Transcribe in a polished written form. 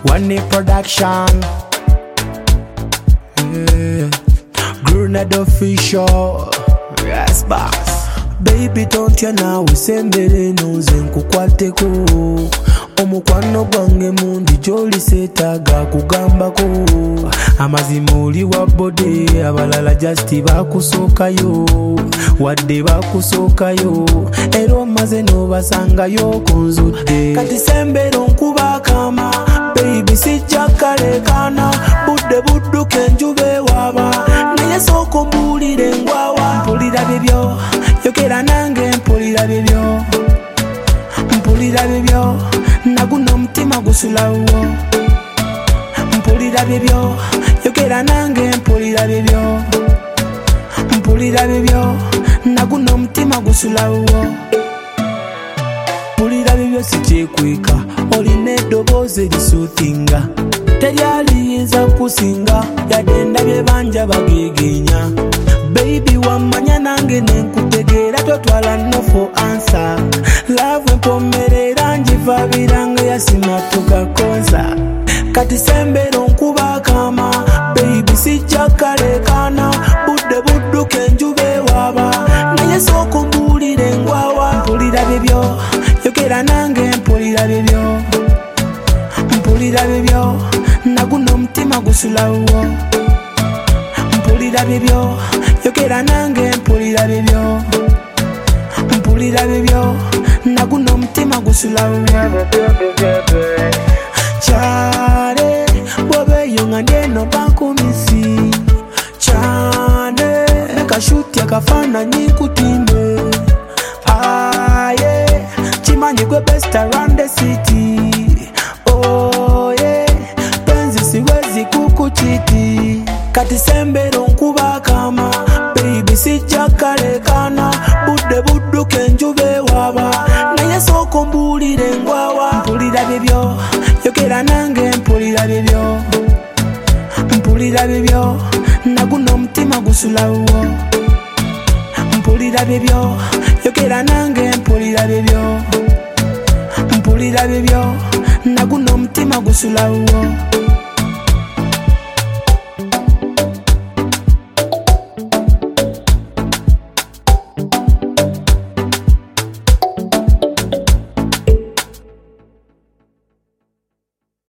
One Day Production, Grenade Official, yes boss. Baby don't you now usembere nonze nkukwateko omukwano gwange mundi joli setaga kugambako amazima oli wa bode abalala just bakusookayo wadde bakusookayo era omaze n'obasangayo kunzudde kati sembero nkuba kama baby sijja kalekana budde budduke enjuba waba naye sooka mbuulire ngwawa mpulira bibyo yogera nange mpulira bibyo mpulira bibyo naguno omutima gusulawo mpulira bibyo yogera nange mpulira bibyo mpulira bibyo naguno omutima gusulawo mpulira bibyo sikyekweka olina eddoboozi erisuutinga teryaliyinza kusinga yadde ndabye banja bageegenya baby wamanya nange nenkutegeera totwala no for answer love empomerera njiva biranga yasima tugakonza kati sembero nkuba kama baby sijja kalekana budde budduke enjuba ewaba naye sooka mbuulire ngwawa mpulira bibyo yogera nange mpulira bibyo mpulira bibyo naguno omutima gusulawo mpulira bibyo yogera nange mpulira bibyo mpulira bibyo naguno omutima gusulawo kyale bwobeeyo nga ndyeno bankumisi kyane nekashuti akafaananyi kutimbe aye kimanyi gwe best around the city oye penzi siwezi kukuchiti kati sembero nkuba kama baby sijja kalekana budde budduke enjuba ewaba naye sooka mbuulire ngwawa mpulira bibyo yogera nange mpulira bibyo mpulira bibyo naguno omutima gusulawo mpulira bibyo yogera nange mpulira bibyo mpulira bibyo naguno omutima gusulawo